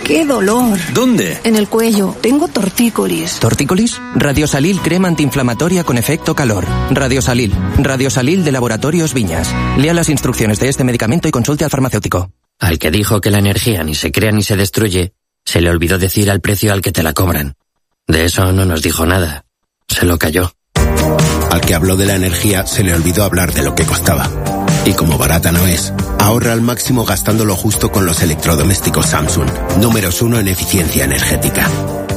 ¡Qué dolor! ¿Dónde? En el cuello. Tengo tortícolis. ¿Tortícolis? Radiosalil crema antiinflamatoria con efecto calor. Radiosalil. Radiosalil de Laboratorios Viñas. Lea las instrucciones de este medicamento y consulte al farmacéutico. Al que dijo que la energía ni se crea ni se destruye, se le olvidó decir al precio al que te la cobran. De eso no nos dijo nada. Se lo cayó. Al que habló de la energía se le olvidó hablar de lo que costaba. Y como barata no es, ahorra al máximo gastando lo justo con los electrodomésticos Samsung. Números 1 en eficiencia energética.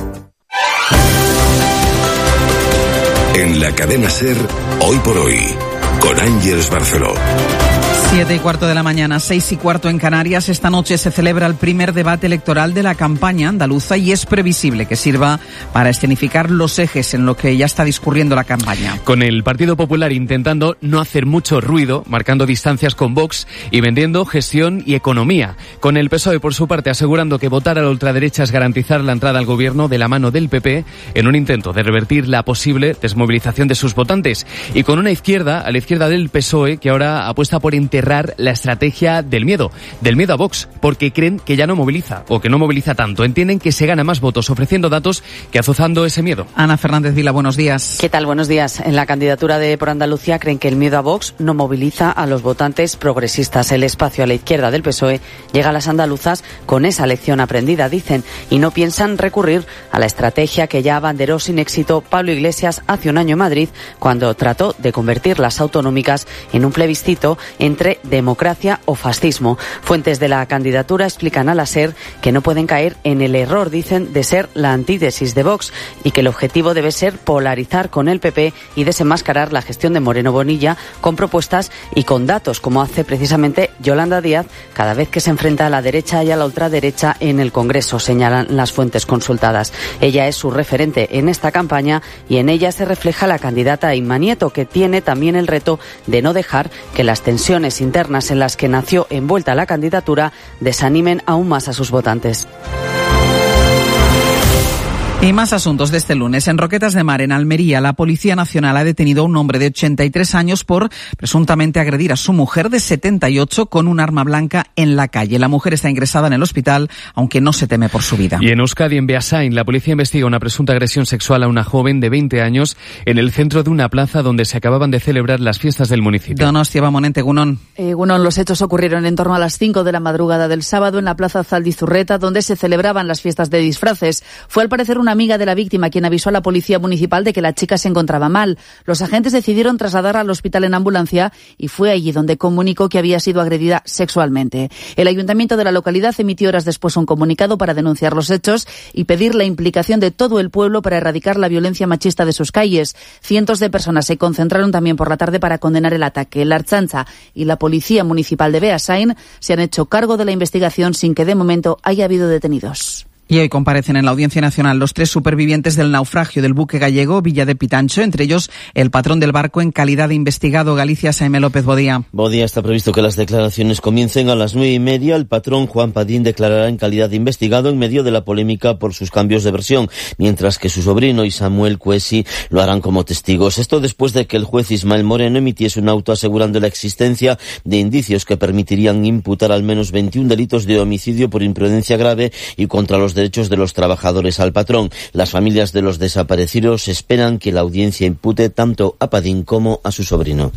En la cadena SER, Hoy por Hoy, con Ángeles Barceló. 7:15 de la mañana, 6:15 en Canarias. Esta noche se celebra el primer debate electoral de la campaña andaluza y es previsible que sirva para escenificar los ejes en lo que ya está discurriendo la campaña. Con el Partido Popular intentando no hacer mucho ruido, marcando distancias con Vox y vendiendo gestión y economía. Con el PSOE, por su parte, asegurando que votar a la ultraderecha es garantizar la entrada al gobierno de la mano del PP en un intento de revertir la posible desmovilización de sus votantes. Y con una izquierda, a la izquierda del PSOE, que ahora apuesta por enterrar la estrategia del miedo a Vox, porque creen que ya no moviliza, o que no moviliza tanto. Entienden que se gana más votos ofreciendo datos que azuzando ese miedo. Ana Fernández Vila, buenos días. ¿Qué tal? Buenos días. En la candidatura de Por Andalucía creen que el miedo a Vox no moviliza a los votantes progresistas. El espacio a la izquierda del PSOE llega a las andaluzas con esa lección aprendida, dicen, y no piensan recurrir a la estrategia que ya abanderó sin éxito Pablo Iglesias hace un año en Madrid, cuando trató de convertir las autonómicas en un plebiscito entre democracia o fascismo. Fuentes de la candidatura explican a la SER que no pueden caer en el error, dicen, de ser la antítesis de Vox y que el objetivo debe ser polarizar con el PP y desenmascarar la gestión de Moreno Bonilla con propuestas y con datos, como hace precisamente Yolanda Díaz cada vez que se enfrenta a la derecha y a la ultraderecha en el Congreso, señalan las fuentes consultadas. Ella es su referente en esta campaña y en ella se refleja la candidata Inma Nieto, que tiene también el reto de no dejar que las tensiones internas en las que nació envuelta la candidatura desanimen aún más a sus votantes. Y más asuntos de este lunes. En Roquetas de Mar, en Almería, la Policía Nacional ha detenido a un hombre de 83 años por presuntamente agredir a su mujer de 78 con un arma blanca en la calle. La mujer está ingresada en el hospital, aunque no se teme por su vida. Y en Euskadi, en Beasain, la policía investiga una presunta agresión sexual a una joven de 20 años en el centro de una plaza donde se acababan de celebrar las fiestas del municipio. Donostia Bamonente, Egunon. Egunon, los hechos ocurrieron en torno a las 5 de la madrugada del sábado en la plaza Zaldizurreta, donde se celebraban las fiestas de disfraces. Fue al parecer una amiga de la víctima quien avisó a la policía municipal de que la chica se encontraba mal. Los agentes decidieron trasladarla al hospital en ambulancia y fue allí donde comunicó que había sido agredida sexualmente. El ayuntamiento de la localidad emitió horas después un comunicado para denunciar los hechos y pedir la implicación de todo el pueblo para erradicar la violencia machista de sus calles. Cientos de personas se concentraron también por la tarde para condenar el ataque. La Ertzaintza y la policía municipal de Beasain se han hecho cargo de la investigación sin que de momento haya habido detenidos. Y hoy comparecen en la Audiencia Nacional los 3 supervivientes del naufragio del buque gallego Villa de Pitancho, entre ellos el patrón del barco en calidad de investigado. Galicia, Saime López Bodía. Bodía, está previsto que las declaraciones comiencen a las 9:30. El patrón Juan Padín declarará en calidad de investigado en medio de la polémica por sus cambios de versión, mientras que su sobrino y Samuel Cuesi lo harán como testigos. Esto después de que el juez Ismael Moreno emitiese un auto asegurando la existencia de indicios que permitirían imputar al menos 21 delitos de homicidio por imprudencia grave y contra los derechos de los trabajadores al patrón. Las familias de los desaparecidos esperan que la audiencia impute tanto a Padín como a su sobrino.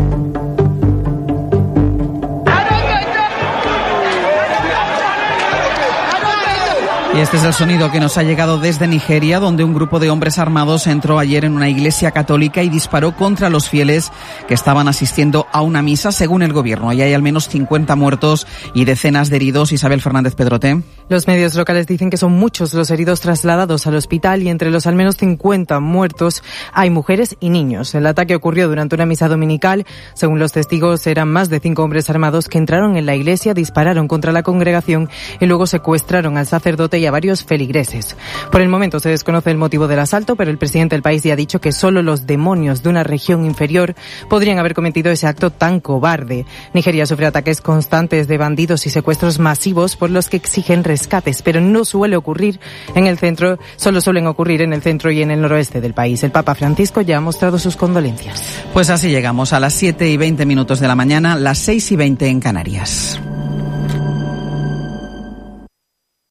Y este es el sonido que nos ha llegado desde Nigeria, donde un grupo de hombres armados entró ayer en una iglesia católica y disparó contra los fieles que estaban asistiendo a una misa, según el gobierno. Ahí hay al menos 50 muertos y decenas de heridos. Isabel Fernández Pedrote. Los medios locales dicen que son muchos los heridos trasladados al hospital y entre los al menos 50 muertos hay mujeres y niños. El ataque ocurrió durante una misa dominical. Según los testigos, eran más de 5 hombres armados que entraron en la iglesia, dispararon contra la congregación y luego secuestraron al sacerdote y a varios feligreses. Por el momento se desconoce el motivo del asalto, pero el presidente del país ya ha dicho que solo los demonios de una región inferior podrían haber cometido ese acto tan cobarde. Nigeria sufre ataques constantes de bandidos y secuestros masivos por los que exigen rescates, pero no suele ocurrir en el centro, solo suelen ocurrir en el centro y en el noroeste del país. El Papa Francisco ya ha mostrado sus condolencias. Pues así llegamos a las 7:20 de la mañana, las 6:20 en Canarias.